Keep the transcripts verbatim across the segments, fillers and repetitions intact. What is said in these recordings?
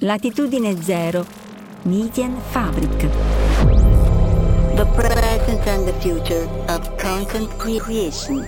Latitudine Zero, Medienfabrik. The present and the future of content creation.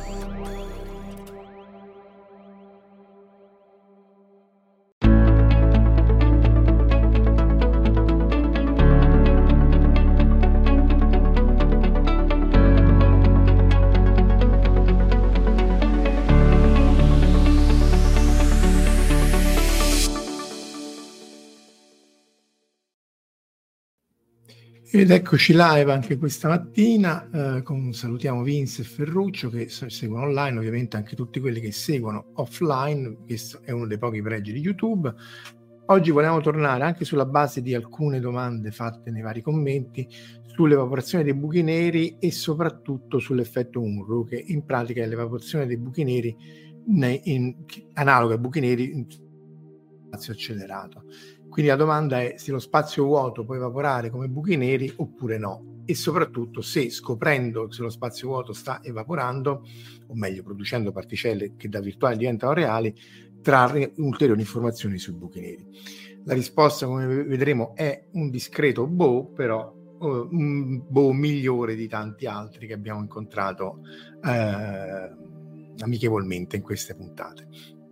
Ed eccoci live anche questa mattina, eh, con, salutiamo Vince e Ferruccio che seguono online, ovviamente anche tutti quelli che seguono offline. Questo è uno dei pochi pregi di YouTube. Oggi vogliamo tornare anche sulla base di alcune domande fatte nei vari commenti sull'evaporazione dei buchi neri e soprattutto sull'effetto Unruh, che in pratica è l'evaporazione dei buchi neri in, in, analoga ai buchi neri in spazio accelerato. Quindi la domanda è se lo spazio vuoto può evaporare come buchi neri oppure no, e soprattutto se, scoprendo se lo spazio vuoto sta evaporando, o meglio producendo particelle che da virtuali diventano reali, trarre ulteriori informazioni sui buchi neri. La risposta, come vedremo, è un discreto boh, però uh, un boh migliore di tanti altri che abbiamo incontrato eh, amichevolmente in queste puntate.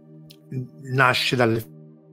Nasce dalle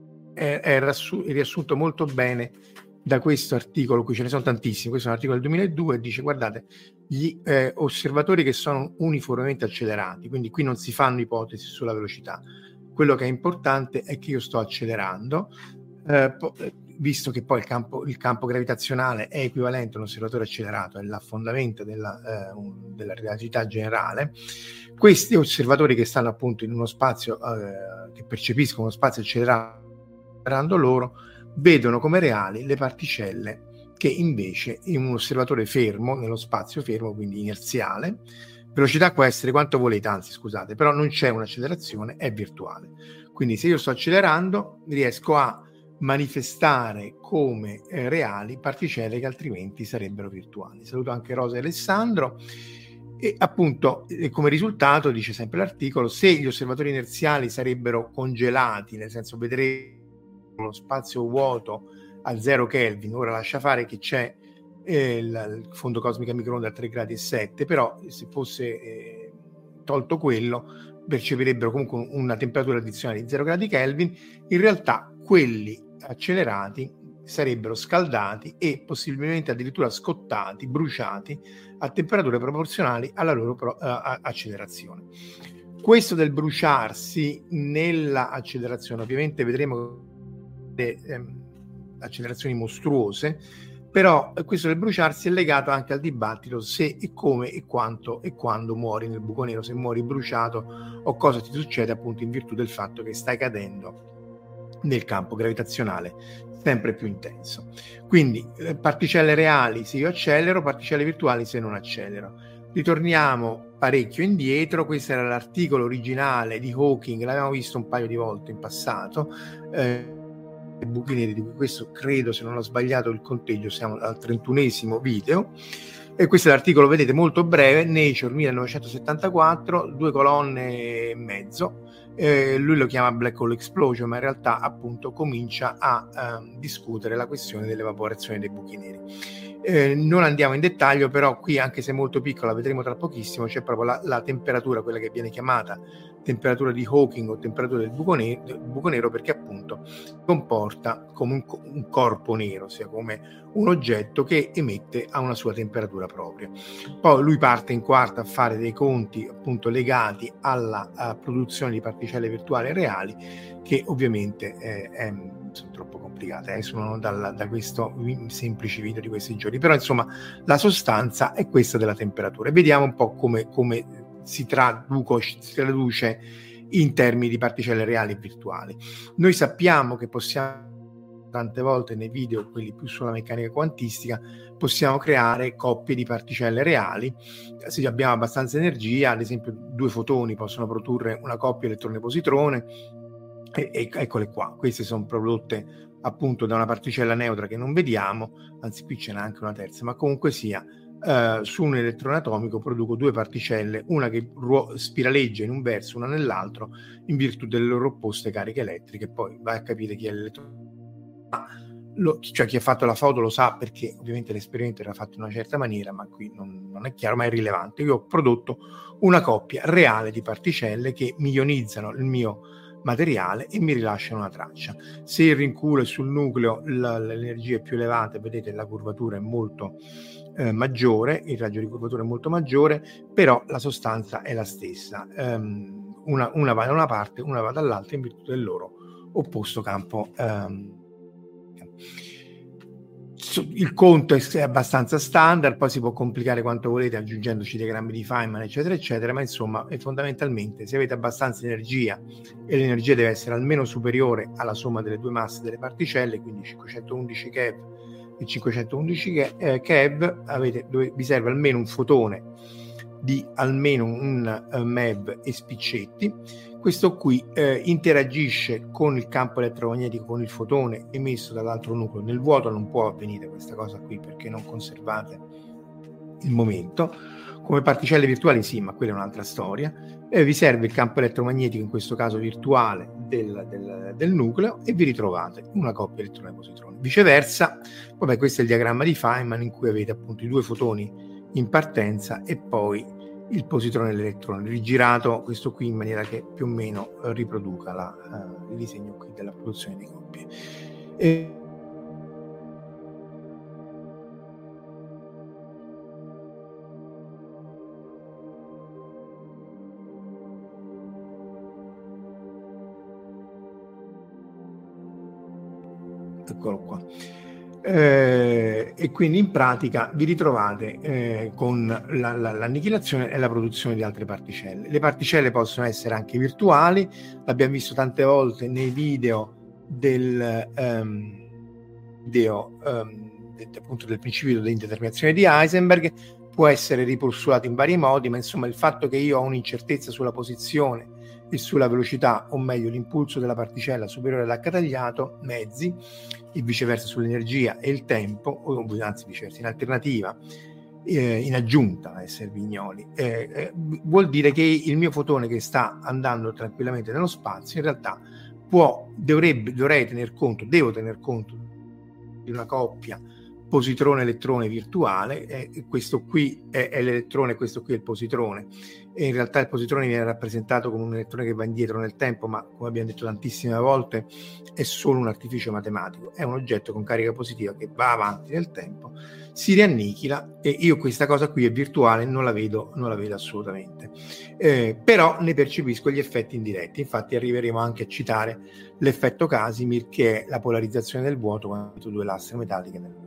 È, è riassunto molto bene da questo articolo, qui ce ne sono tantissimi. Questo è un articolo del duemiladue e dice: guardate, gli eh, osservatori che sono uniformemente accelerati, quindi qui non si fanno ipotesi sulla velocità, quello che è importante è che io sto accelerando, eh, po- visto che poi il campo, il campo gravitazionale è equivalente a un osservatore accelerato, è l'affondamento della, eh, della relatività generale. Questi osservatori che stanno appunto in uno spazio eh, che percepiscono uno spazio accelerato loro, vedono come reali le particelle che invece in un osservatore fermo, nello spazio fermo, quindi inerziale, velocità può essere quanto volete, anzi scusate, però non c'è un'accelerazione, è virtuale. Quindi se io sto accelerando riesco a manifestare come eh, reali particelle che altrimenti sarebbero virtuali. Saluto anche Rosa e Alessandro. E appunto eh, come risultato, dice sempre l'articolo, se gli osservatori inerziali sarebbero congelati, nel senso vedrete lo spazio vuoto a zero Kelvin, ora lascia fare che c'è eh, il, il fondo cosmico a microonde a tre gradi e sette, però se fosse eh, tolto quello percepirebbero comunque una temperatura addizionale di zero gradi Kelvin. In realtà quelli accelerati sarebbero scaldati e possibilmente addirittura scottati, bruciati a temperature proporzionali alla loro pro, uh, accelerazione. Questo del bruciarsi nella accelerazione, ovviamente vedremo Ehm, accelerazioni mostruose, però questo del bruciarsi è legato anche al dibattito se e come e quanto e quando muori nel buco nero, se muori bruciato o cosa ti succede appunto in virtù del fatto che stai cadendo nel campo gravitazionale sempre più intenso. Quindi eh, particelle reali se io accelero, particelle virtuali se non accelero. Ritorniamo parecchio indietro. Questo era l'articolo originale di Hawking, l'abbiamo visto un paio di volte in passato, eh, buchi neri, di cui questo credo, se non ho sbagliato il conteggio, siamo al trentunesimo video, e questo è l'articolo, vedete, molto breve, Nature millenovecentosettantaquattro, due colonne e mezzo. Eh, lui lo chiama Black Hole Explosion, ma in realtà appunto comincia a eh, discutere la questione dell'evaporazione dei buchi neri. Eh, non andiamo in dettaglio, però qui, anche se molto piccola, vedremo tra pochissimo, c'è proprio la, la temperatura, quella che viene chiamata temperatura di Hawking o temperatura del buco nero, del buco nero perché appunto comporta come un, un corpo nero, ossia come un oggetto che emette a una sua temperatura propria. Poi lui parte in quarta a fare dei conti appunto legati alla, alla produzione di particelle virtuali e reali, che ovviamente eh, è, sono troppo complicate, eh, sono dal, da questo semplice video di questi giorni, però insomma la sostanza è questa della temperatura. Vediamo un po' come, come si, traduco, si traduce in termini di particelle reali e virtuali. Noi sappiamo che possiamo, tante volte nei video, quelli più sulla meccanica quantistica, possiamo creare coppie di particelle reali se abbiamo abbastanza energia. Ad esempio due fotoni possono produrre una coppia elettrone-positrone e, e eccole qua, queste sono prodotte appunto da una particella neutra che non vediamo, anzi qui ce n'è anche una terza, ma comunque sia Uh, su un elettrone atomico produco due particelle, una che ruo- spiraleggia in un verso, una nell'altro, in virtù delle loro opposte cariche elettriche. Poi vai a capire chi è l'elettrone lo, cioè chi ha fatto la foto lo sa, perché ovviamente l'esperimento era fatto in una certa maniera, ma qui non, non è chiaro, ma è rilevante. Io ho prodotto una coppia reale di particelle che mi ionizzano il mio materiale e mi rilasciano una traccia. Se il rinculo è sul nucleo, la, l'energia è più elevata, vedete la curvatura è molto eh, maggiore, il raggio di curvatura è molto maggiore, però la sostanza è la stessa. Um, una, una va da una parte, una va dall'altra in virtù del loro opposto campo. Um, il conto è abbastanza standard, poi si può complicare quanto volete aggiungendoci diagrammi di Feynman eccetera eccetera, ma insomma è fondamentalmente, se avete abbastanza energia e l'energia deve essere almeno superiore alla somma delle due masse delle particelle, quindi cinquecentoundici keV e cinquecentoundici keV, avete, dove vi serve almeno un fotone di almeno un uh, MeV e spiccetti. Questo qui eh, interagisce con il campo elettromagnetico, con il fotone emesso dall'altro nucleo. Nel vuoto non può avvenire questa cosa qui perché non conservate il momento. Come particelle virtuali sì, ma quella è un'altra storia. Eh, vi serve il campo elettromagnetico, in questo caso virtuale, del, del, del nucleo, e vi ritrovate una coppia elettrone-positrone. Viceversa, vabbè, questo è il diagramma di Feynman in cui avete appunto i due fotoni in partenza e poi il positrone e l'elettrone rigirato, questo qui in maniera che più o meno eh, riproduca la, uh, il disegno qui della produzione di coppie. E... eccolo qua. Eh, e quindi in pratica vi ritrovate eh, con la, la, l'annichilazione e la produzione di altre particelle. Le particelle possono essere anche virtuali, l'abbiamo visto tante volte nei video del, um, deo, um, de, appunto del principio dell'indeterminazione di Heisenberg. Può essere ripulsulato in vari modi, ma insomma il fatto che io ho un'incertezza sulla posizione e sulla velocità, o meglio l'impulso della particella superiore all'H tagliato, mezzi, e viceversa sull'energia e il tempo, o anzi viceversa, in alternativa, eh, in aggiunta a essere Vignoli, eh, eh, vuol dire che il mio fotone che sta andando tranquillamente nello spazio in realtà può, dovrebbe, dovrei tener conto, devo tener conto di una coppia positrone-elettrone virtuale, eh, questo qui è, è l'elettrone, questo qui è il positrone, e in realtà il positrone viene rappresentato come un elettrone che va indietro nel tempo, ma come abbiamo detto tantissime volte è solo un artificio matematico, è un oggetto con carica positiva che va avanti nel tempo, si riannichila, e io questa cosa qui è virtuale, non la vedo, non la vedo assolutamente, eh, però ne percepisco gli effetti indiretti. Infatti arriveremo anche a citare l'effetto Casimir, che è la polarizzazione del vuoto quando due lastre metalliche nel vuoto.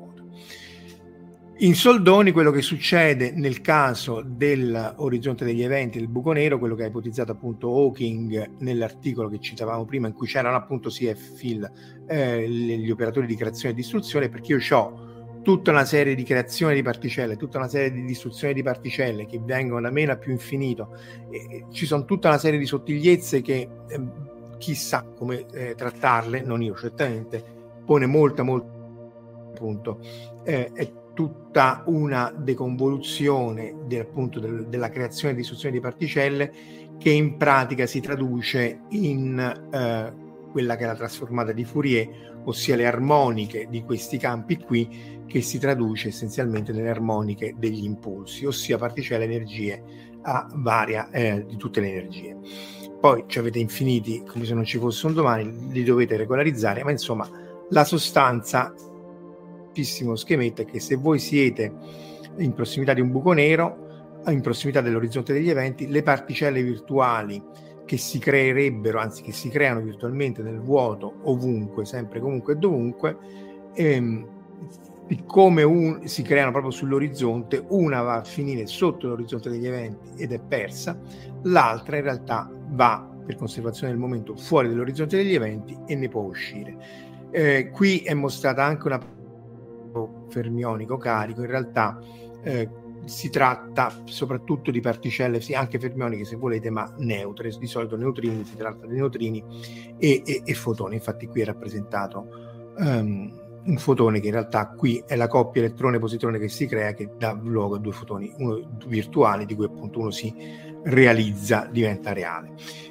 In soldoni quello che succede nel caso dell'orizzonte degli eventi, del buco nero, quello che ha ipotizzato appunto Hawking nell'articolo che citavamo prima, in cui c'erano appunto C F field, eh, gli operatori di creazione e distruzione, perché io ho tutta una serie di creazione di particelle, tutta una serie di distruzione di particelle che vengono da meno a più infinito, e ci sono tutta una serie di sottigliezze che eh, chissà come eh, trattarle, non io certamente, pone molta molta appunto eh, è tutta una deconvoluzione del, appunto del, della creazione e distruzione di particelle, che in pratica si traduce in eh, quella che è la trasformata di Fourier, ossia le armoniche di questi campi qui, che si traduce essenzialmente nelle armoniche degli impulsi, ossia particelle energie a varia eh, di tutte le energie. Poi ci avete infiniti, come se non ci fosse un domani, li dovete regolarizzare, ma insomma la sostanza schemetto è che se voi siete in prossimità di un buco nero, in prossimità dell'orizzonte degli eventi, le particelle virtuali che si creerebbero, anzi che si creano virtualmente nel vuoto, ovunque, sempre, comunque e dovunque, ehm, come un, si creano proprio sull'orizzonte, una va a finire sotto l'orizzonte degli eventi ed è persa, l'altra in realtà va, per conservazione del momento, fuori dall'orizzonte degli eventi e ne può uscire. Eh, qui è mostrata anche una fermionico carico, in realtà eh, si tratta soprattutto di particelle, sì, anche fermioniche se volete, ma neutre, di solito neutrini, si tratta di neutrini e, e, e fotoni. Infatti qui è rappresentato um, un fotone che in realtà qui è la coppia elettrone-positrone che si crea, che dà luogo a due fotoni, uno virtuali, di cui appunto uno si realizza, diventa reale.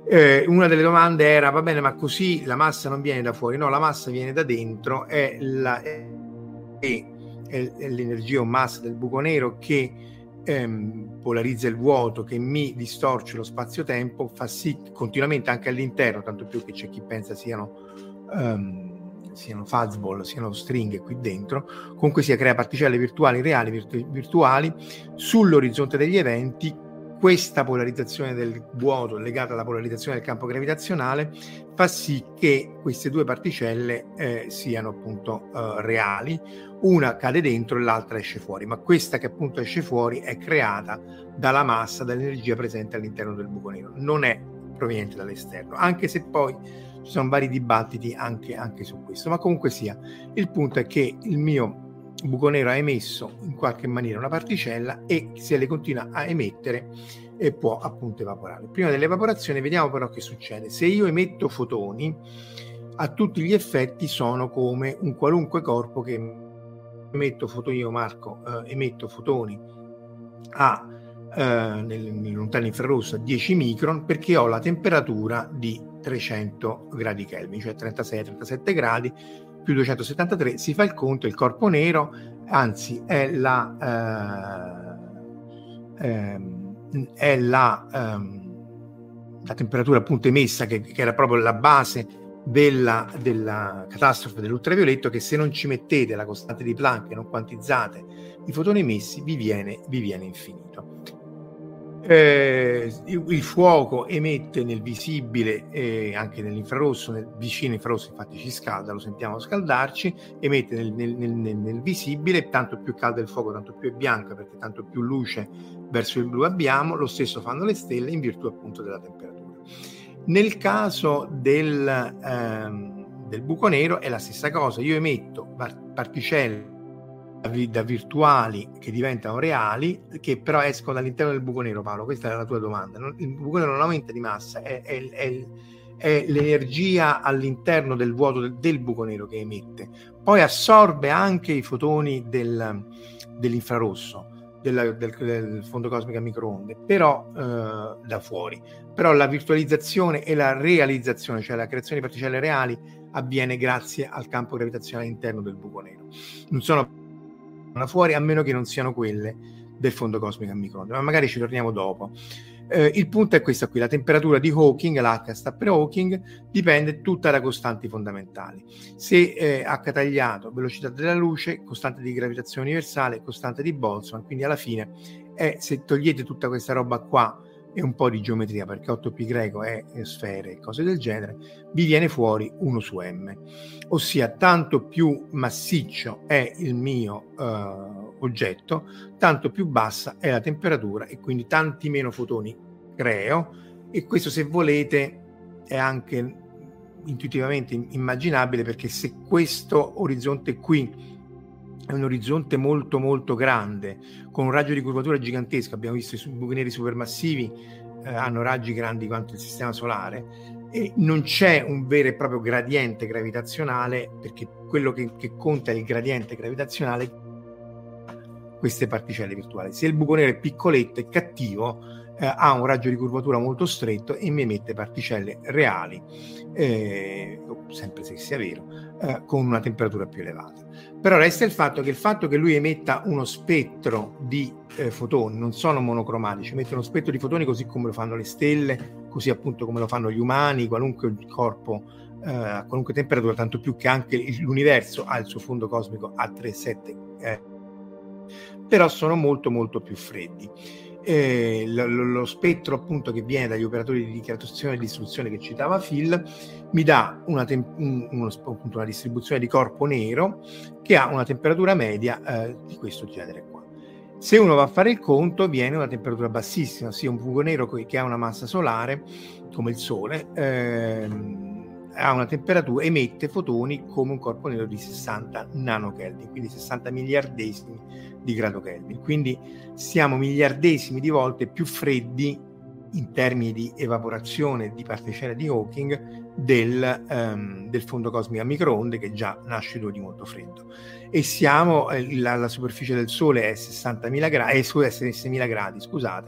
Eh, una delle domande era: va bene, ma così la massa non viene da fuori? No, la massa viene da dentro, è, la, è, è, è l'energia o massa del buco nero che ehm, polarizza il vuoto, che mi distorce lo spazio-tempo, fa sì continuamente anche all'interno, tanto più che c'è chi pensa siano um, siano fuzzball, siano stringhe qui dentro, comunque sia crea particelle virtuali, reali, virtu- virtuali sull'orizzonte degli eventi. Questa polarizzazione del vuoto legata alla polarizzazione del campo gravitazionale fa sì che queste due particelle eh, siano appunto eh, reali. Una cade dentro e l'altra esce fuori, ma questa che appunto esce fuori è creata dalla massa, dall'energia presente all'interno del buco nero, non è proveniente dall'esterno, anche se poi ci sono vari dibattiti anche, anche su questo. Ma comunque sia, il punto è che il mio buco nero ha emesso in qualche maniera una particella e se le continua a emettere e può appunto evaporare. Prima dell'evaporazione vediamo però che succede. Se io emetto fotoni, a tutti gli effetti sono come un qualunque corpo che emetto fotoni. Io Marco eh, emetto fotoni a eh, nel, nel lontano infrarosso a dieci micron, perché ho la temperatura di trecento gradi Kelvin, cioè trentasei trentasette gradi più duecentosettantatré, si fa il conto, il corpo nero, anzi è la eh, ehm, è la, ehm, la temperatura appunto emessa, che, che era proprio la base della, della catastrofe dell'ultravioletto, che se non ci mettete la costante di Planck e non quantizzate i fotoni emessi vi viene, vi viene infinito. Eh, il, il fuoco emette nel visibile e eh, anche nell'infrarosso, nel vicino infrarosso infatti ci scalda, lo sentiamo scaldarci, emette nel, nel, nel, nel visibile, tanto più caldo il fuoco tanto più è bianca, perché tanto più luce verso il blu abbiamo. Lo stesso fanno le stelle in virtù appunto della temperatura. Nel caso del, ehm, del buco nero è la stessa cosa, io emetto particelle da virtuali che diventano reali, che però escono dall'interno del buco nero. Paolo, questa è la tua domanda. Il buco nero non aumenta di massa, è, è, è, è l'energia all'interno del vuoto del, del buco nero che emette, poi assorbe anche i fotoni del, dell'infrarosso, del, del, del fondo cosmico a microonde, però eh, da fuori. Però la virtualizzazione e la realizzazione, cioè la creazione di particelle reali, avviene grazie al campo gravitazionale interno del buco nero. Non sono da fuori, a meno che non siano quelle del fondo cosmico a microonde, ma magari ci torniamo dopo. Eh, il punto è questo qui: la temperatura di Hawking, l'H sta per Hawking, dipende tutta da costanti fondamentali. Se eh, H tagliato, velocità della luce, costante di gravitazione universale, costante di Boltzmann, quindi alla fine è, se togliete tutta questa roba qua e un po' di geometria, perché otto pi greco è sfere e cose del genere, vi viene fuori uno su m, ossia tanto più massiccio è il mio uh, oggetto, tanto più bassa è la temperatura e quindi tanti meno fotoni creo. E questo, se volete, è anche intuitivamente immaginabile, perché se questo orizzonte qui è un orizzonte molto molto grande, con un raggio di curvatura gigantesco, abbiamo visto i buchi neri supermassivi eh, hanno raggi grandi quanto il sistema solare, e non c'è un vero e proprio gradiente gravitazionale, perché quello che, che conta è il gradiente gravitazionale, queste particelle virtuali. Se il buco nero è piccoletto e cattivo, eh, ha un raggio di curvatura molto stretto e mi emette particelle reali, eh, sempre se sia vero, eh, con una temperatura più elevata. Però resta il fatto che il fatto che lui emetta uno spettro di eh, fotoni, non sono monocromatici, emette uno spettro di fotoni così come lo fanno le stelle, così appunto come lo fanno gli umani, qualunque corpo eh, a qualunque temperatura, tanto più che anche l'universo ha il suo fondo cosmico a tre virgola sette, eh, però sono molto molto più freddi. Eh, lo, lo spettro appunto che viene dagli operatori di dichiarazione e di istruzione che citava Phil mi dà una, tem- un, uno, appunto, una distribuzione di corpo nero che ha una temperatura media eh, di questo genere qua. Se uno va a fare il conto, viene una temperatura bassissima, sia un buco nero che ha una massa solare come il Sole, ehm, ha una temperatura, emette fotoni come un corpo nero di sessanta nanokelvin, quindi sessanta miliardesimi di grado Kelvin. Quindi siamo miliardesimi di volte più freddi in termini di evaporazione di particelle di Hawking del, um, del fondo cosmico a microonde, che già nasce di molto freddo. E siamo eh, la, la superficie del Sole è sessantamila gradi, eh, seimila gradi, scusate,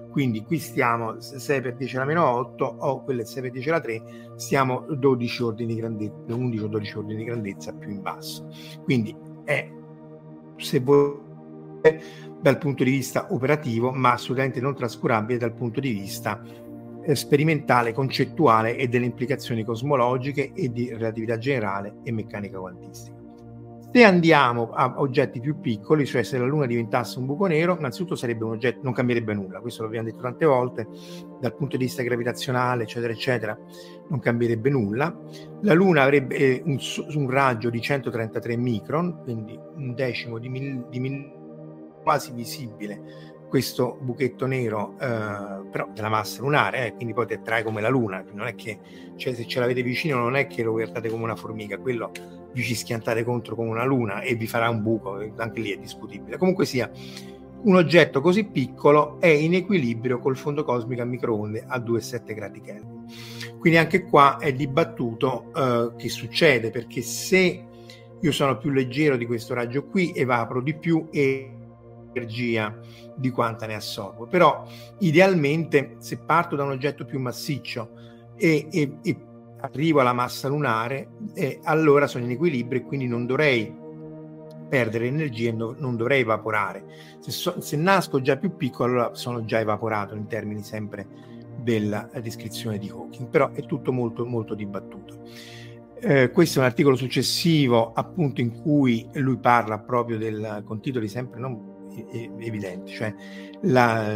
quindi qui stiamo sei per dieci alla meno otto, o quelle sei per dieci alla tre, stiamo dodici ordini di grandezza, undici o dodici ordini di grandezza più in basso. Quindi è, se volete, dal punto di vista operativo, ma assolutamente non trascurabile dal punto di vista eh, sperimentale, concettuale e delle implicazioni cosmologiche e di relatività generale e meccanica quantistica. Se andiamo a oggetti più piccoli, cioè se la Luna diventasse un buco nero, innanzitutto sarebbe un oggetto, non cambierebbe nulla, questo l'abbiamo detto tante volte, dal punto di vista gravitazionale, eccetera, eccetera, non cambierebbe nulla. La Luna avrebbe eh, un, un raggio di centotrentatré micron, quindi un decimo di mil, di mil, quasi visibile, questo buchetto nero, eh, però della massa lunare, eh, quindi poi ti attrae come la Luna, non è che, cioè, se ce l'avete vicino non è che lo guardate come una formica, quello vi ci schiantate contro come una luna e vi farà un buco, anche lì è discutibile. Comunque sia, un oggetto così piccolo è in equilibrio col fondo cosmico a microonde a due virgola sette gradi Kelvin. Quindi anche qua è dibattuto eh, che succede, perché se io sono più leggero di questo raggio qui, evaporo di più e energia di quanta ne assorbo. Però idealmente, se parto da un oggetto più massiccio e, e, e arrivo alla massa lunare, eh, allora sono in equilibrio e quindi non dovrei perdere energia e no, non dovrei evaporare. Se, so, se nasco già più piccolo, allora sono già evaporato in termini sempre della descrizione di Hawking, però è tutto molto molto dibattuto. Eh, questo è un articolo successivo, appunto, in cui lui parla proprio del, con titoli sempre non evidenti, cioè la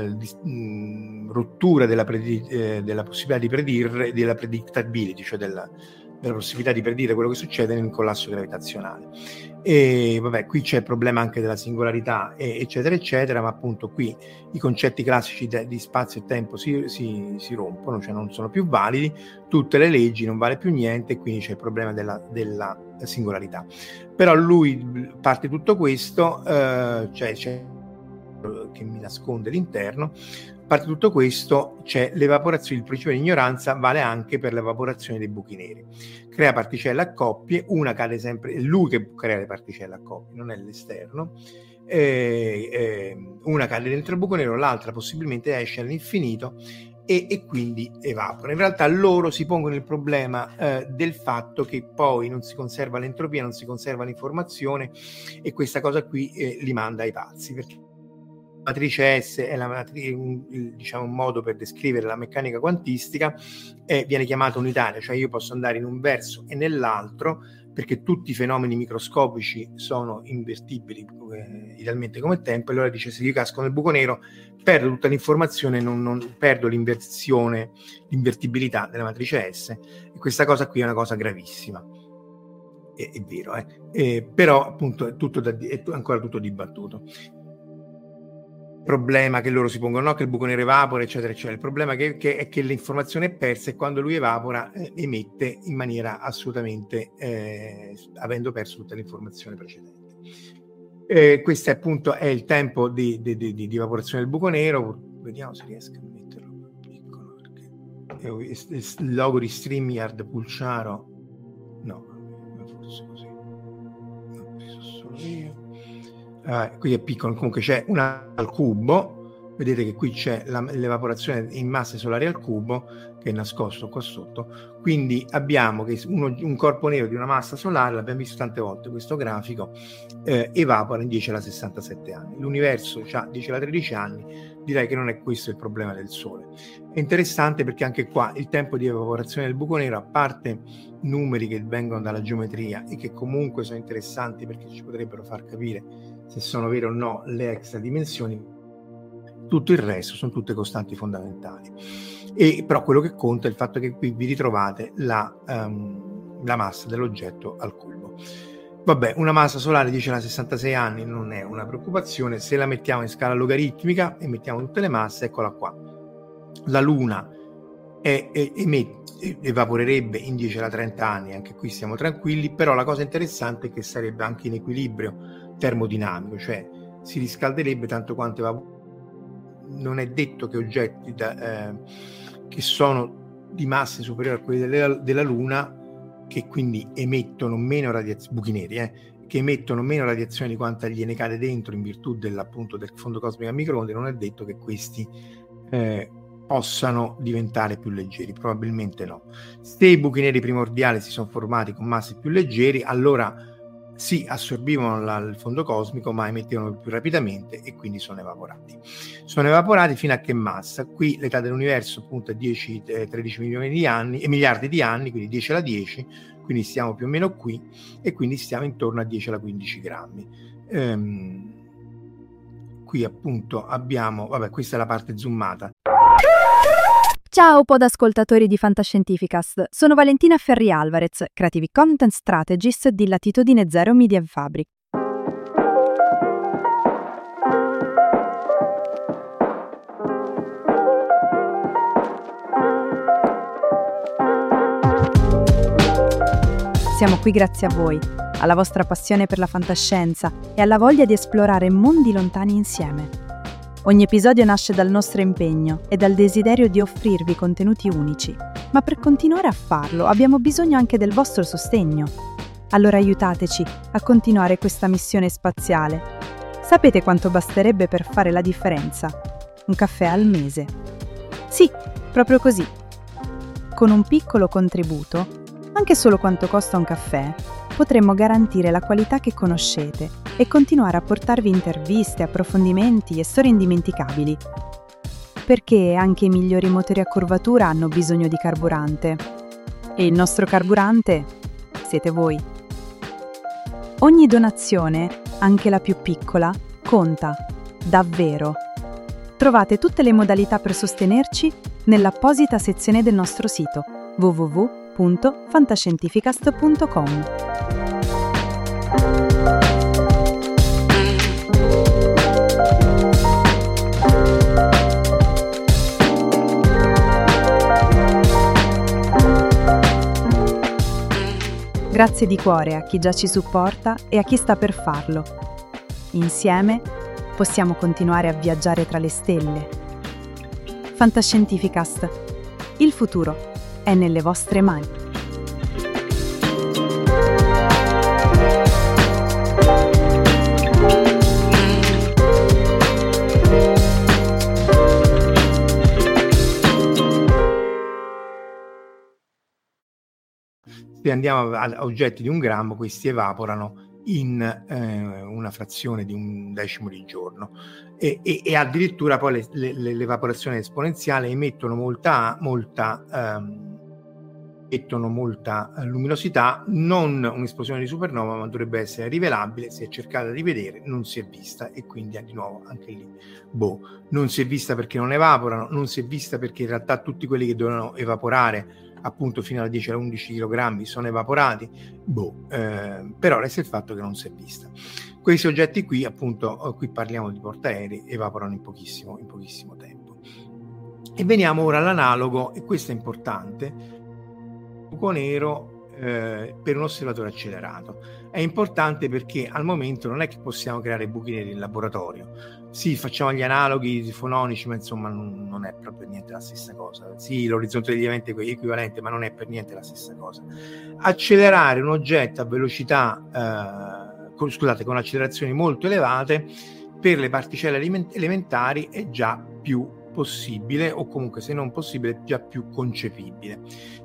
mh, rottura della, predi- eh, della possibilità di predire, della predictability, cioè della, della possibilità di predire quello che succede nel collasso gravitazionale. E vabbè, qui c'è il problema anche della singolarità, e, eccetera eccetera, ma appunto qui i concetti classici de- di spazio e tempo si, si, si rompono, cioè non sono più validi, tutte le leggi, non vale più niente, e quindi c'è il problema della, della singolarità. Però lui parte tutto questo, eh, cioè c'è che mi nasconde l'interno, parte tutto questo, c'è l'evaporazione, il principio di ignoranza vale anche per l'evaporazione dei buchi neri. Crea particelle a coppie, una cade sempre, è lui che crea le particelle a coppie, non è l'esterno, eh, eh, una cade dentro il buco nero, l'altra possibilmente esce all'infinito e, e quindi evapora. In realtà loro si pongono il problema eh, del fatto che poi non si conserva l'entropia, non si conserva l'informazione, e questa cosa qui eh, li manda ai pazzi, perché la matrice S è la matri- un, diciamo, un modo per descrivere la meccanica quantistica, e viene chiamata unitaria, cioè io posso andare in un verso e nell'altro, perché tutti i fenomeni microscopici sono invertibili eh, idealmente come tempo, e allora dice: se io casco nel buco nero perdo tutta l'informazione, non, non perdo l'inversione, l'invertibilità della matrice S, e questa cosa qui è una cosa gravissima. È, è vero, eh? Eh, però appunto è, tutto da, è ancora tutto dibattuto. Problema che loro si pongono, no, che il buco nero evapora, eccetera eccetera. Il problema che, che è che l'informazione è persa, e quando lui evapora eh, emette in maniera assolutamente eh, avendo perso tutta l'informazione precedente. Eh, questo è appunto è il tempo di, di, di, di evaporazione del buco nero. Vediamo se riesco a metterlo piccolo, perché il logo di StreamYard Pulciaro, no, forse così, l'ho preso solo io. Uh, qui è piccolo, comunque c'è una al cubo, vedete che qui c'è la, l'evaporazione in masse solari al cubo, che è nascosto qua sotto, quindi abbiamo che uno, un corpo nero di una massa solare, l'abbiamo visto tante volte questo grafico, eh, evapora in dieci alla sessantasette anni. L'universo ha dieci alla tredici anni, direi che non è questo il problema del Sole. È interessante perché anche qua il tempo di evaporazione del buco nero, a parte numeri che vengono dalla geometria e che comunque sono interessanti perché ci potrebbero far capire se sono vere o no le extradimensioni, tutto il resto sono tutte costanti fondamentali. E però quello che conta è il fatto che qui vi ritrovate la, um, la massa dell'oggetto al cubo. Vabbè, una massa solare dieci alla sessantasei anni non è una preoccupazione. Se la mettiamo in scala logaritmica e mettiamo tutte le masse, eccola qua. La Luna è, è, emette, evaporerebbe in dieci alla trenta anni, anche qui siamo tranquilli, però la cosa interessante è che sarebbe anche in equilibrio termodinamico, cioè si riscalderebbe tanto quanto evapora. Non è detto che oggetti da, eh, che sono di masse superiori a quelle della, della Luna, che quindi emettono meno radiazioni, buchi neri, eh, che emettono meno radiazioni di quanta gliene cade dentro in virtù dell'appunto del fondo cosmico a microonde, non è detto che questi eh, possano diventare più leggeri. Probabilmente no. Se i buchi neri primordiali si sono formati con masse più leggeri, allora sì, assorbivano la, il fondo cosmico, ma emettevano più rapidamente e quindi sono evaporati. Sono evaporati fino a che massa? Qui l'età dell'universo appunto è dieci tredici milioni di anni e miliardi di anni, quindi dieci alla dieci, quindi stiamo più o meno qui, e quindi stiamo intorno a dieci alla quindici grammi. Ehm, qui appunto abbiamo, vabbè, questa è la parte zoomata. Ciao podascoltatori di Fantascientificast, sono Valentina Ferri Alvarez, Creative Content Strategist di Latitudine Zero Media Fabric. Siamo qui grazie a voi, alla vostra passione per la fantascienza e alla voglia di esplorare mondi lontani insieme. Ogni episodio nasce dal nostro impegno e dal desiderio di offrirvi contenuti unici, ma per continuare a farlo abbiamo bisogno anche del vostro sostegno. Allora aiutateci a continuare questa missione spaziale. Sapete quanto basterebbe per fare la differenza? Un caffè al mese. Sì, proprio così. Con un piccolo contributo, anche solo quanto costa un caffè, potremmo garantire la qualità che conoscete e continuare a portarvi interviste, approfondimenti e storie indimenticabili. Perché anche i migliori motori a curvatura hanno bisogno di carburante. E il nostro carburante siete voi. Ogni donazione, anche la più piccola, conta, davvero. Trovate tutte le modalità per sostenerci nell'apposita sezione del nostro sito w w w punto fantascientificast punto com. Grazie di cuore a chi già ci supporta e a chi sta per farlo. Insieme possiamo continuare a viaggiare tra le stelle. Fantascientificast. Il futuro è nelle vostre mani. Se andiamo a oggetti di un grammo, questi evaporano in eh, una frazione di un decimo di giorno e, e, e addirittura poi le, le, l'evaporazione esponenziale emettono molta, molta, ehm, emettono molta luminosità, non un'esplosione di supernova, ma dovrebbe essere rivelabile. Si è cercata di vedere, non si è vista, e quindi di nuovo anche lì boh, non si è vista perché non evaporano, non si è vista perché in realtà tutti quelli che dovevano evaporare appunto fino a dieci a undici chilogrammi sono evaporati, boh, eh, però resta il fatto che non si è vista. Questi oggetti qui, appunto, qui parliamo di portaerei, evaporano in pochissimo, in pochissimo tempo. E veniamo ora all'analogo, e questo è importante, buco nero eh, per un osservatore accelerato. È importante perché al momento non è che possiamo creare buchi neri in laboratorio. Sì, facciamo gli analoghi fononici, ma insomma non, non è proprio niente la stessa cosa. Sì, l'orizzonte degli eventi è equivalente, ma non è per niente la stessa cosa. Accelerare un oggetto a velocità, eh, con, scusate, con accelerazioni molto elevate per le particelle elementari è già più possibile, o comunque se non possibile già più concepibile.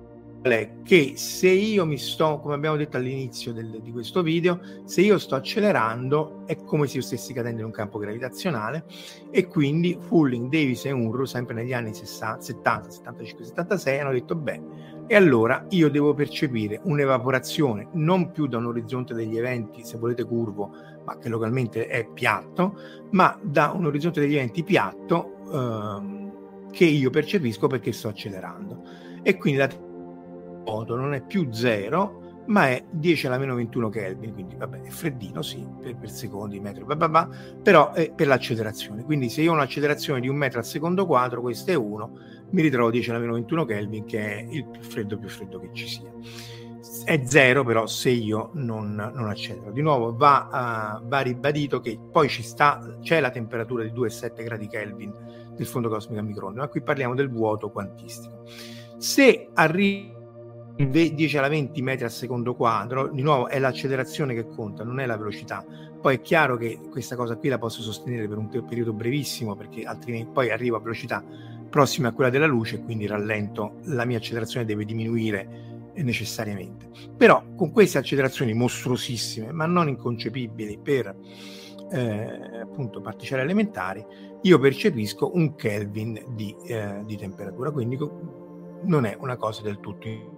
Che se io mi sto, come abbiamo detto all'inizio del, di questo video, se io sto accelerando è come se io stessi cadendo in un campo gravitazionale, e quindi Fulling, Davis e Unruh, sempre negli anni sessanta, settanta, settantacinque, settantasei, hanno detto beh, e allora io devo percepire un'evaporazione non più da un orizzonte degli eventi, se volete curvo, ma che localmente è piatto, ma da un orizzonte degli eventi piatto ehm, che io percepisco perché sto accelerando. E quindi la non è più zero, ma è dieci alla meno ventuno Kelvin, quindi vabbè, è freddino, sì, per, per secondi, metri, blah blah blah, però è per l'accelerazione. Quindi se io ho un'accelerazione di un metro al secondo quadro, questo è uno, mi ritrovo dieci alla meno ventuno Kelvin, che è il più freddo più freddo che ci sia. È zero però se io non, non accelero. Di nuovo va, uh, va ribadito che poi ci sta, c'è la temperatura di due virgola sette gradi Kelvin del fondo cosmico a microonde, ma qui parliamo del vuoto quantistico. Se arriva dieci alla venti metri al secondo quadro, di nuovo è l'accelerazione che conta, non è la velocità. Poi è chiaro che questa cosa qui la posso sostenere per un te- periodo brevissimo, perché altrimenti poi arrivo a velocità prossime a quella della luce, quindi rallento, la mia accelerazione deve diminuire necessariamente. Però con queste accelerazioni mostruosissime, ma non inconcepibili per eh, appunto particelle elementari, io percepisco un Kelvin di, eh, di temperatura, quindi non è una cosa del tutto.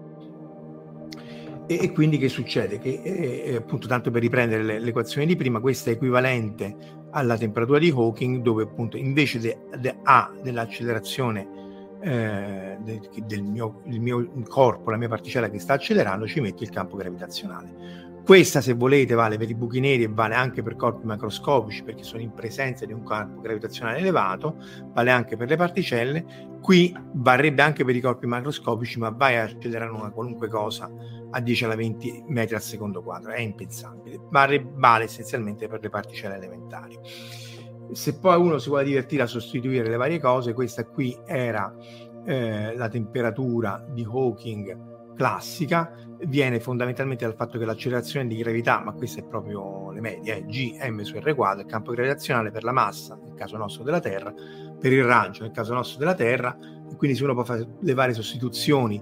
E quindi che succede? Che eh, appunto, tanto per riprendere le, l'equazione di prima, questa è equivalente alla temperatura di Hawking, dove appunto invece de, de A dell'accelerazione eh, de, del mio, il mio corpo, la mia particella che sta accelerando, ci metto il campo gravitazionale. Questa, se volete, vale per i buchi neri e vale anche per corpi macroscopici, perché sono in presenza di un campo gravitazionale elevato, vale anche per le particelle. Qui varrebbe anche per i corpi macroscopici, ma vai a accelerare una qualunque cosa a dieci alla venti metri al secondo quadro, è impensabile. Vale, vale essenzialmente per le particelle elementari. Se poi uno si vuole divertire a sostituire le varie cose, questa qui era eh, la temperatura di Hawking classica, viene fondamentalmente dal fatto che l'accelerazione di gravità, ma questa è proprio le medie, eh, G m su R quadro, il campo gravitazionale per la massa, nel caso nostro della Terra, per il raggio, nel caso nostro della Terra, e quindi se uno può fare le varie sostituzioni,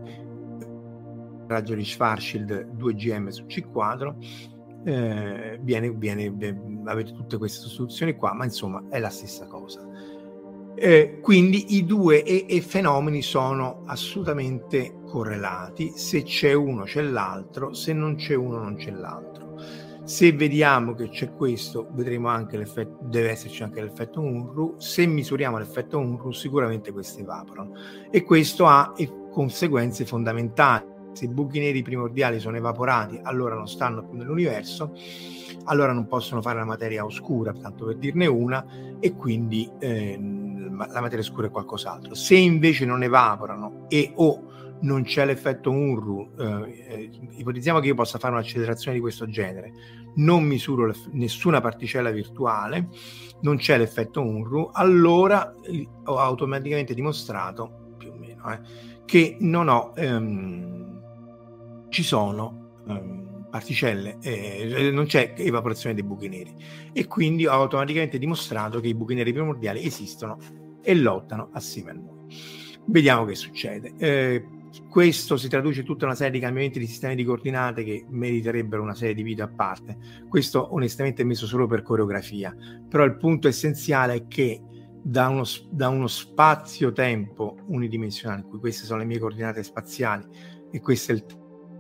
il raggio di Schwarzschild due G m su C quadro, eh, viene, viene, viene, avete tutte queste sostituzioni qua, ma insomma è la stessa cosa. Eh, quindi i due e, e fenomeni sono assolutamente correlati. Se c'è uno c'è l'altro, se non c'è uno non c'è l'altro. Se vediamo che c'è questo, vedremo anche l'effetto, deve esserci anche l'effetto Unruh. Se misuriamo l'effetto Unruh, sicuramente questi evaporano, e questo ha conseguenze fondamentali. Se i buchi neri primordiali sono evaporati, allora non stanno più nell'universo, allora non possono fare la materia oscura, tanto per dirne una, e quindi eh, la materia oscura è qualcos'altro. Se invece non evaporano e o non c'è l'effetto Unruh, eh, ipotizziamo che io possa fare un'accelerazione di questo genere, non misuro nessuna particella virtuale, non c'è l'effetto Unruh, allora ho automaticamente dimostrato, più o meno, eh, che non ho ehm, ci sono ehm, particelle, eh, non c'è evaporazione dei buchi neri, e quindi ho automaticamente dimostrato che i buchi neri primordiali esistono e lottano assieme a noi. Vediamo che succede. Eh, questo si traduce in tutta una serie di cambiamenti di sistemi di coordinate che meriterebbero una serie di video a parte. Questo onestamente è messo solo per coreografia, però il punto essenziale è che da uno, da uno spazio-tempo unidimensionale, in cui queste sono le mie coordinate spaziali e questo è il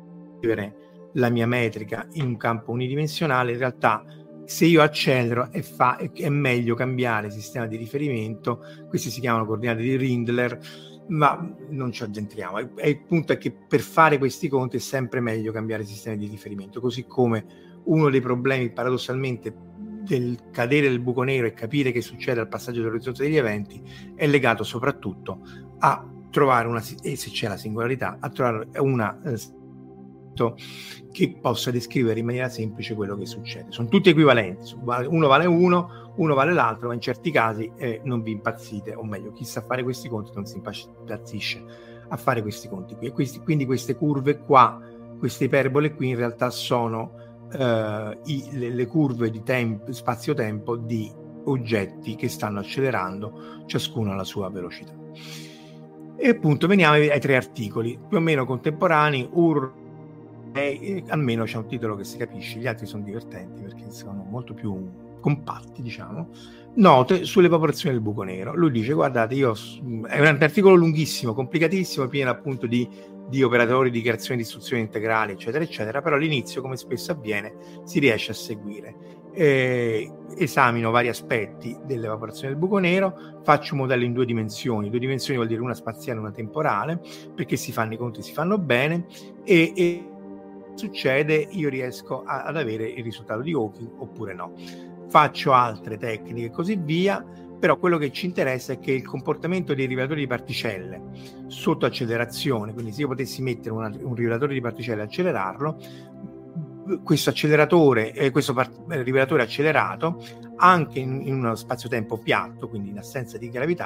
la mia metrica in un campo unidimensionale, in realtà se io accelero è, fa, è meglio cambiare sistema di riferimento. Questi si chiamano coordinate di Rindler, ma non ci addentriamo. E il punto è che per fare questi conti è sempre meglio cambiare sistemi di riferimento, così come uno dei problemi paradossalmente del cadere del buco nero e capire che succede al passaggio dell'orizzonte degli eventi è legato soprattutto a trovare una, e se c'è la singolarità, a trovare una che possa descrivere in maniera semplice quello che succede. Sono tutti equivalenti, uno vale uno, uno vale l'altro, ma in certi casi eh, non vi impazzite, o meglio, chi sa fare questi conti non si impazzisce a fare questi conti qui. E questi, quindi queste curve qua, queste iperbole qui in realtà sono eh, i, le, le curve di tempo, spazio-tempo di oggetti che stanno accelerando ciascuno alla sua velocità. E appunto veniamo ai, ai tre articoli più o meno contemporanei. Ur E almeno c'è un titolo che si capisce, gli altri sono divertenti perché sono molto più compatti, diciamo. Note sull'evaporazione del buco nero. Lui dice: guardate, io è un articolo lunghissimo, complicatissimo, pieno appunto di, di operatori di creazione di istruzioni integrali, eccetera eccetera, però all'inizio, come spesso avviene, si riesce a seguire. Eh, esamino vari aspetti dell'evaporazione del buco nero, faccio un modello in due dimensioni. Due dimensioni vuol dire una spaziale e una temporale, perché si fanno i conti, si fanno bene, e, e succede, io riesco a, ad avere il risultato di Hawking oppure no. Faccio altre tecniche e così via, però quello che ci interessa è che il comportamento dei rivelatori di particelle sotto accelerazione, quindi se io potessi mettere una, un rivelatore di particelle e accelerarlo, questo acceleratore, eh, questo part- rivelatore accelerato, anche in, in uno spazio-tempo piatto, quindi in assenza di gravità,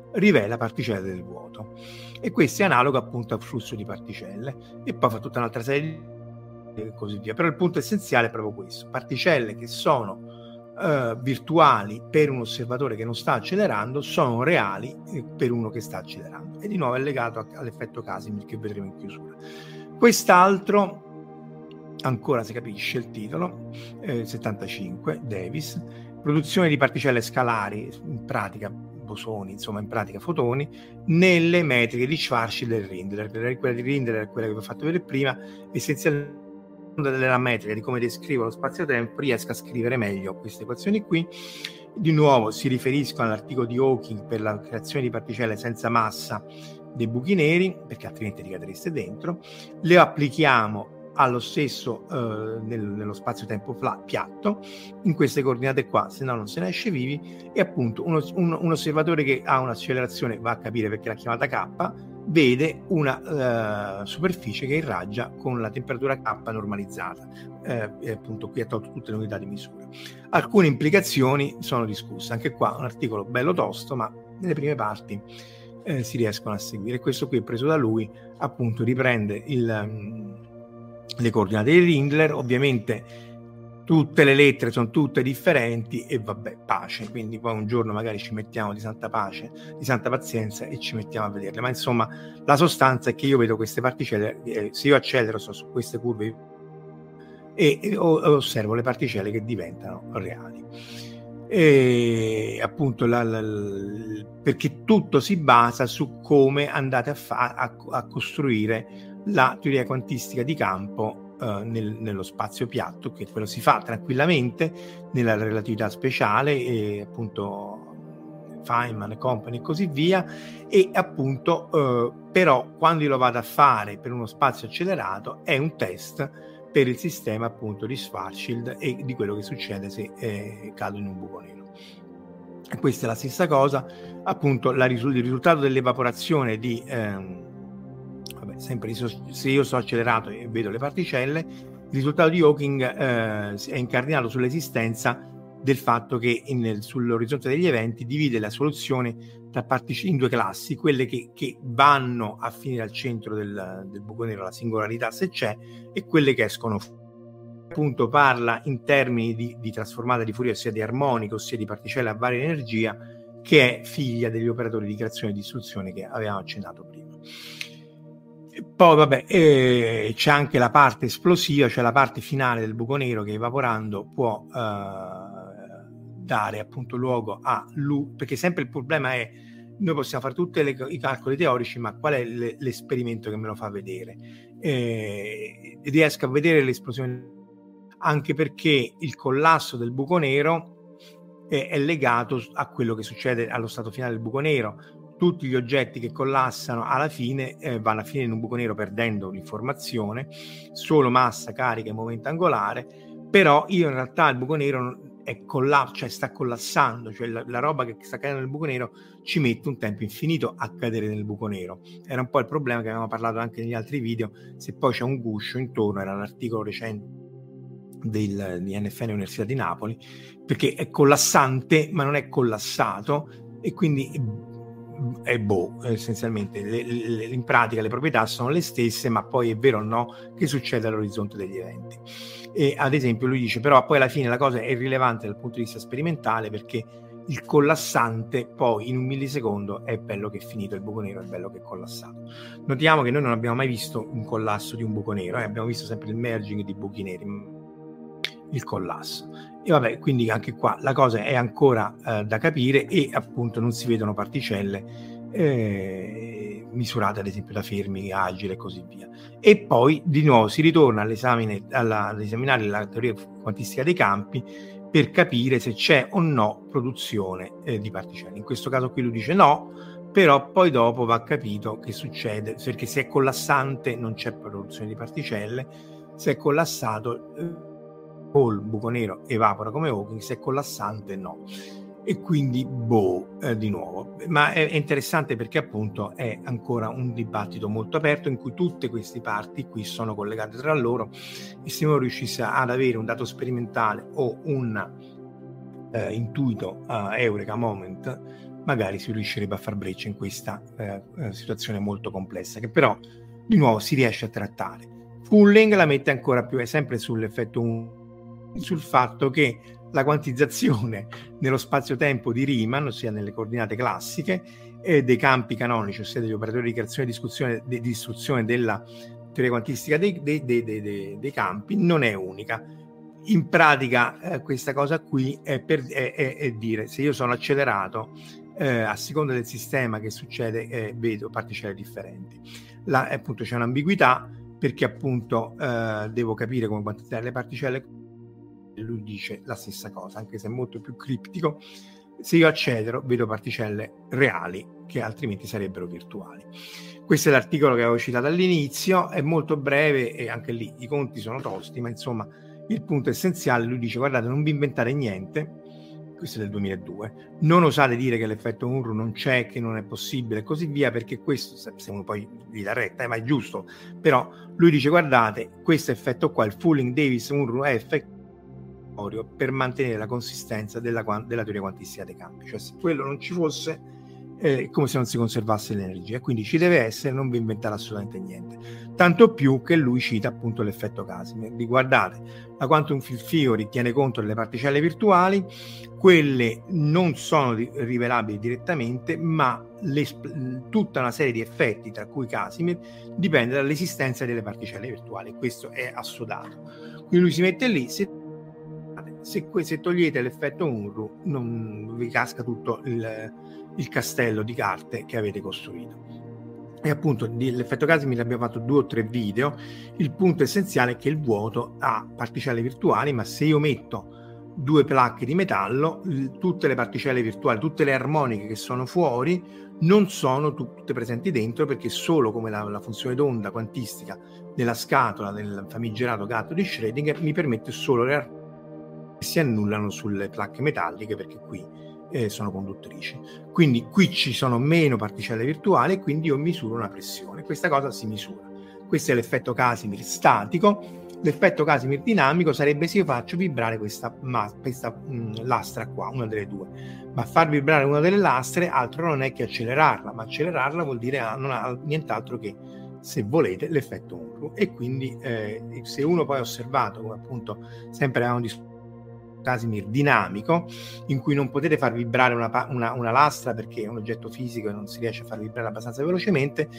rivela particelle del vuoto, e questo è analogo appunto al flusso di particelle, e poi fa tutta un'altra serie di e così via. Però il punto essenziale è proprio questo: particelle che sono Uh, virtuali per un osservatore che non sta accelerando sono reali per uno che sta accelerando, e di nuovo è legato a, all'effetto Casimir che vedremo in chiusura. Quest'altro, ancora si capisce il titolo, eh, settantacinque, Davis, produzione di particelle scalari, in pratica bosoni, insomma in pratica fotoni, nelle metriche di Schwarzschild e Rindler. Quella di Rindler è quella che vi ho fatto vedere prima, essenzialmente della metrica di come descrivo lo spazio-tempo, riesco a scrivere meglio queste equazioni qui. Di nuovo si riferiscono all'articolo di Hawking per la creazione di particelle senza massa dei buchi neri, perché altrimenti ricadreste dentro. Le applichiamo allo stesso eh, nel, nello spazio-tempo flat, piatto, in queste coordinate qua, se no non se ne esce vivi. E appunto uno, un, un osservatore che ha un'accelerazione, va a capire perché l'ha chiamata K, vede una uh, superficie che irraggia con la temperatura K normalizzata, eh, e appunto qui ha tolto tutte le unità di misura. Alcune implicazioni sono discusse, anche qua un articolo bello tosto, ma nelle prime parti eh, si riescono a seguire. Questo qui è preso da lui, appunto riprende il, um, le coordinate di Rindler, ovviamente tutte le lettere sono tutte differenti, e vabbè, pace, quindi poi un giorno magari ci mettiamo di santa pace, di santa pazienza, e ci mettiamo a vederle. Ma insomma la sostanza è che io vedo queste particelle, eh, se io accelero so, su queste curve e, e osservo le particelle che diventano reali, e appunto la, la, la, perché tutto si basa su come andate a, fa- a, a costruire la teoria quantistica di campo Uh, nel, nello spazio piatto, che quello si fa tranquillamente nella relatività speciale, e appunto Feynman e company e così via, e appunto uh, però quando io lo vado a fare per uno spazio accelerato è un test per il sistema appunto di Schwarzschild e di quello che succede se eh, cado in un buco nero. E questa è la stessa cosa, appunto la risu- il risultato dell'evaporazione di ehm, Vabbè, sempre se io sto accelerato e vedo le particelle, il risultato di Hawking eh, è incardinato sull'esistenza del fatto che in, sull'orizzonte degli eventi divide la soluzione tra particelle in due classi, quelle che, che vanno a finire al centro del, del buco nero, la singolarità se c'è, e quelle che escono fuori. Appunto parla in termini di, di trasformata di Fourier, ossia di armonica, ossia di particelle a varia energia, che è figlia degli operatori di creazione e distruzione che avevamo accennato prima. Poi vabbè, eh, c'è anche la parte esplosiva, cioè la parte finale del buco nero che evaporando può eh, dare appunto luogo a lui, perché sempre il problema è, noi possiamo fare tutti i calcoli teorici, ma qual è le, l'esperimento che me lo fa vedere? Eh, riesco a vedere l'esplosione, anche perché il collasso del buco nero è, è legato a quello che succede allo stato finale del buco nero. Tutti gli oggetti che collassano alla fine eh, vanno a finire in un buco nero perdendo l'informazione, solo massa, carica e momento angolare. Però io in realtà il buco nero è colla- cioè sta collassando, cioè la, la roba che sta cadendo nel buco nero ci mette un tempo infinito a cadere nel buco nero. Era un po' il problema che avevamo parlato anche negli altri video, se poi c'è un guscio intorno, era l'articolo recente del, di N F N Università di Napoli, perché è collassante ma non è collassato, e quindi è boh, essenzialmente le, le, in pratica le proprietà sono le stesse, ma poi è vero o no che succede all'orizzonte degli eventi. E ad esempio lui dice però poi alla fine la cosa è irrilevante dal punto di vista sperimentale, perché il collassante poi in un millisecondo è bello che è finito, il buco nero è bello che è collassato. Notiamo che noi non abbiamo mai visto un collasso di un buco nero, eh? Abbiamo visto sempre il merging di buchi neri, il collasso. E vabbè, quindi anche qua la cosa è ancora eh, da capire, e appunto non si vedono particelle eh, misurate ad esempio da Fermi, Agile e così via. E poi di nuovo si ritorna all'esame, alla, ad esaminare la teoria quantistica dei campi per capire se c'è o no produzione eh, di particelle. In questo caso qui lui dice no, però poi dopo va capito che succede, perché se è collassante non c'è produzione di particelle, se è collassato eh, o il buco nero evapora come Hawking, se è collassante no. E quindi boh, eh, di nuovo. Ma è, è interessante perché appunto è ancora un dibattito molto aperto in cui tutte queste parti qui sono collegate tra loro, e se uno riuscisse ad avere un dato sperimentale o un eh, intuito uh, eureka moment magari si riuscirebbe a far breccia in questa eh, eh, situazione molto complessa, che però di nuovo si riesce a trattare. Fulling la mette ancora più, è sempre sull'effetto uno, sul fatto che la quantizzazione nello spazio-tempo di Riemann, ossia nelle coordinate classiche, eh, dei campi canonici, ossia degli operatori di creazione e discussione, di, di istruzione della teoria quantistica dei, dei, dei, dei, dei, dei campi, non è unica. In pratica eh, questa cosa qui è, per, è, è, è dire, se io sono accelerato, eh, a seconda del sistema che succede, eh, vedo particelle differenti. La, appunto c'è un'ambiguità, perché appunto eh, devo capire come quantificare le particelle. Lui dice la stessa cosa, anche se è molto più criptico. Se io accelero vedo particelle reali che altrimenti sarebbero virtuali. Questo è l'articolo che avevo citato all'inizio, è molto breve e anche lì i conti sono tosti, ma insomma il punto essenziale, lui dice: guardate, non vi inventate niente, questo è del duemiladue, non osate dire che l'effetto Unruh non c'è, che non è possibile e così via, perché questo, se uno poi gli dà retta, eh, ma è giusto, però lui dice: guardate, questo effetto qua, il Fulling-Davis-Unruh è effetto per mantenere la consistenza della, della teoria quantistica dei campi, cioè se quello non ci fosse eh, è come se non si conservasse l'energia, quindi ci deve essere, non vi inventate assolutamente niente, tanto più che lui cita appunto l'effetto Casimir. Vi guardate, la quantum field theory tiene conto delle particelle virtuali, quelle non sono rivelabili direttamente, ma le, tutta una serie di effetti, tra cui Casimir, dipende dall'esistenza delle particelle virtuali. Questo è assodato, quindi lui si mette lì. Se Se, se togliete l'effetto Unruh, non vi casca tutto il, il castello di carte che avete costruito. E appunto l'effetto Casimir abbiamo fatto due o tre video. Il punto essenziale è che il vuoto ha particelle virtuali, ma se io metto due placche di metallo, tutte le particelle virtuali, tutte le armoniche che sono fuori non sono tutte presenti dentro, perché solo come la, la funzione d'onda quantistica della scatola del famigerato gatto di Schrödinger mi permette solo le armoniche che si annullano sulle placche metalliche, perché qui eh, sono conduttrici. Quindi qui ci sono meno particelle virtuali e quindi io misuro una pressione. Questa cosa si misura. Questo è l'effetto Casimir statico. L'effetto Casimir dinamico sarebbe se io faccio vibrare questa, ma, questa mh, lastra qua, una delle due. Ma far vibrare una delle lastre altro non è che accelerarla, ma accelerarla vuol dire ah, non ha nient'altro che, se volete, l'effetto Unruh. E quindi eh, se uno poi ha osservato, come appunto sempre avevamo discusso, Casimir dinamico, in cui non potete far vibrare una, una, una lastra perché è un oggetto fisico e non si riesce a far vibrare abbastanza velocemente,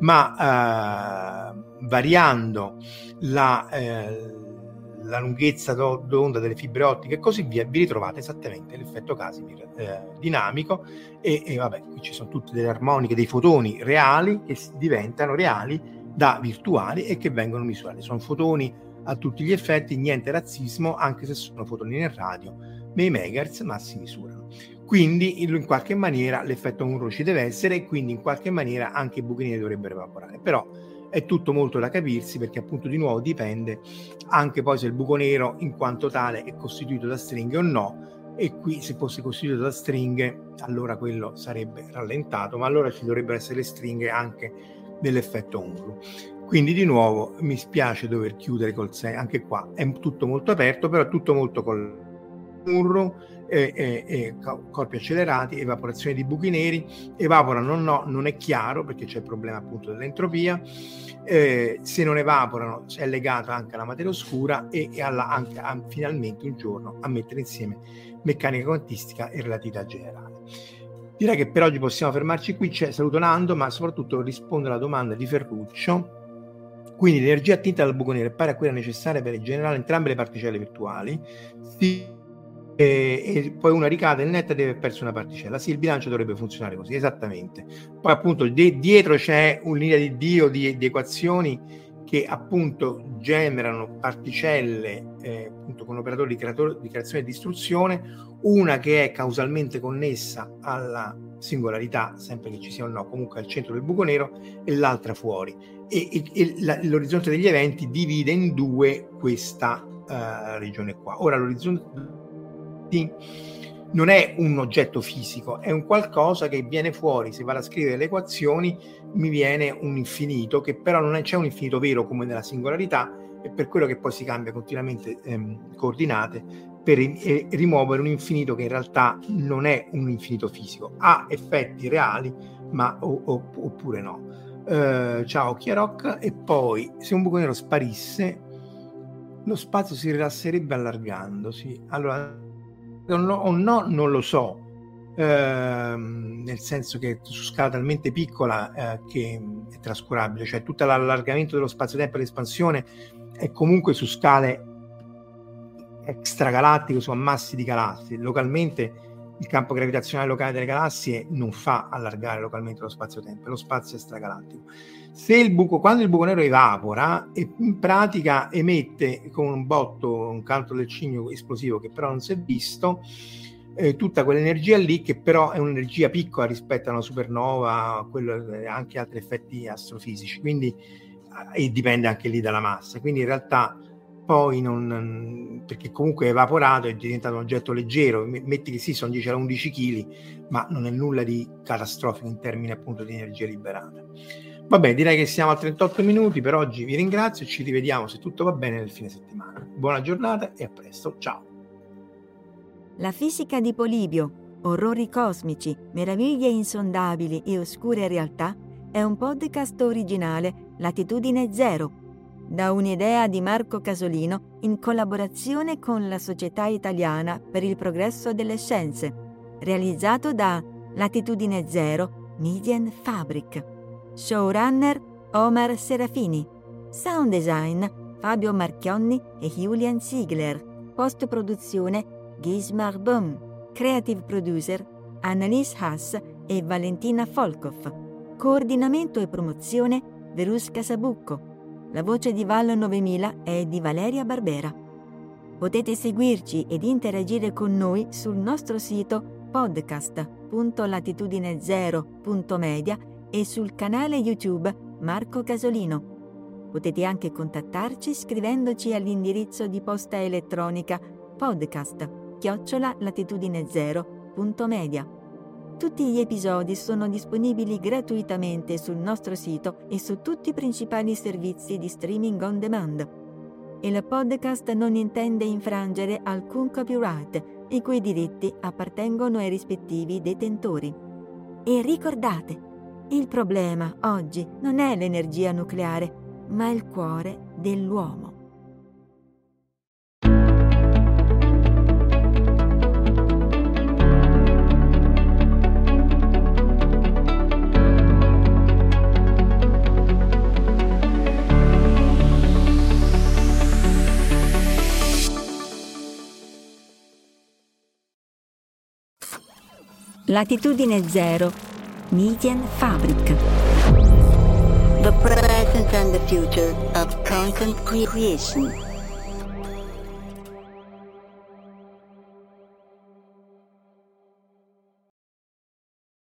ma eh, variando la, eh, la lunghezza d'onda delle fibre ottiche e così via, vi ritrovate esattamente l'effetto Casimir eh, dinamico. E, e vabbè, qui ci sono tutte delle armoniche, dei fotoni reali che diventano reali da virtuali e che vengono misurati. Sono fotoni a tutti gli effetti, niente razzismo, anche se sono fotoni nel radio, nei megahertz, ma si misurano. Quindi in qualche maniera l'effetto Unruh ci deve essere e quindi in qualche maniera anche i buchi neri dovrebbero evaporare, però è tutto molto da capirsi, perché appunto di nuovo dipende anche poi se il buco nero in quanto tale è costituito da stringhe o no, e qui se fosse costituito da stringhe allora quello sarebbe rallentato, ma allora ci dovrebbero essere le stringhe anche dell'effetto Unruh. Quindi di nuovo mi spiace dover chiudere col sei, anche qua è tutto molto aperto, però tutto molto col Unruh, e, e, e corpi accelerati, evaporazione di buchi neri, evaporano o no, non è chiaro perché c'è il problema appunto dell'entropia, eh, se non evaporano è legato anche alla materia oscura e, e alla, anche a, finalmente un giorno a mettere insieme meccanica quantistica e relatività generale. Direi che per oggi possiamo fermarci qui. C'è, saluto Nando, ma soprattutto rispondo alla domanda di Ferruccio. Quindi l'energia attinta dal buco nero è pari a quella necessaria per generare entrambe le particelle virtuali, sì, e, e poi una ricade, il net deve aver perso una particella. Sì, il bilancio dovrebbe funzionare così, esattamente. Poi appunto di, dietro c'è un'linea di Dio di, di equazioni che appunto generano particelle eh, appunto con operatori di, creator- di creazione e distruzione, una che è causalmente connessa alla singolarità, sempre che ci sia o no, comunque al centro del buco nero, e l'altra fuori. E, e, e la, l'orizzonte degli eventi divide in due questa uh, regione qua. Ora l'orizzonte non è un oggetto fisico, è un qualcosa che viene fuori. Se vado a scrivere le equazioni mi viene un infinito, che però non è, c'è un infinito vero come nella singolarità, e per quello che poi si cambia continuamente ehm, coordinate per eh, rimuovere un infinito che in realtà non è un infinito fisico, ha effetti reali, ma o, o, oppure no. Uh, ciao Chiarocca. E poi, se un buco nero sparisse, lo spazio si rilasserebbe allargandosi. Allora, o no, o no non lo so, uh, nel senso che su scala talmente piccola uh, che è trascurabile, cioè tutto l'allargamento dello spazio-tempo e l'espansione è comunque su scale extragalattiche, su ammassi di galassie. Localmente il campo gravitazionale locale delle galassie non fa allargare localmente lo spazio-tempo, lo spazio extragalattico. Se il buco, quando il buco nero evapora, in pratica emette con un botto, un canto del cigno esplosivo che però non si è visto, eh, tutta quell'energia lì, che però è un'energia piccola rispetto a una supernova, quello, anche altri effetti astrofisici, quindi e dipende anche lì dalla massa. Quindi in realtà poi non, perché comunque è evaporato, è diventato un oggetto leggero, metti che sì, sono dieci a undici chili, ma non è nulla di catastrofico in termini appunto di energia liberata. Vabbè, direi che siamo a trentotto minuti per oggi. Vi ringrazio e ci rivediamo, se tutto va bene, nel fine settimana. Buona giornata e a presto, ciao. La fisica di Polibio, orrori cosmici, meraviglie insondabili e oscure realtà è un podcast originale Latitudine Zero, da un'idea di Marco Casolino in collaborazione con la Società Italiana per il Progresso delle Scienze, realizzato da Latitudine Zero Media Fabric. Showrunner Omar Serafini. Sound design Fabio Marchionni e Julian Ziegler. Post-produzione Gismar Böhm. Creative producer Annalise Haas e Valentina Folkov. Coordinamento e promozione Verusca Sabucco. La voce di Val novemila è di Valeria Barbera. Potete seguirci ed interagire con noi sul nostro sito podcast punto latitudine zero punto media e sul canale YouTube Marco Casolino. Potete anche contattarci scrivendoci all'indirizzo di posta elettronica podcast chiocciola latitudine zero punto media. Tutti gli episodi sono disponibili gratuitamente sul nostro sito e su tutti i principali servizi di streaming on demand. Il podcast non intende infrangere alcun copyright, i cui diritti appartengono ai rispettivi detentori. E ricordate, il problema oggi non è l'energia nucleare, ma il cuore dell'uomo. Latitudine Zero Media Fabric. The present and the future of content creation.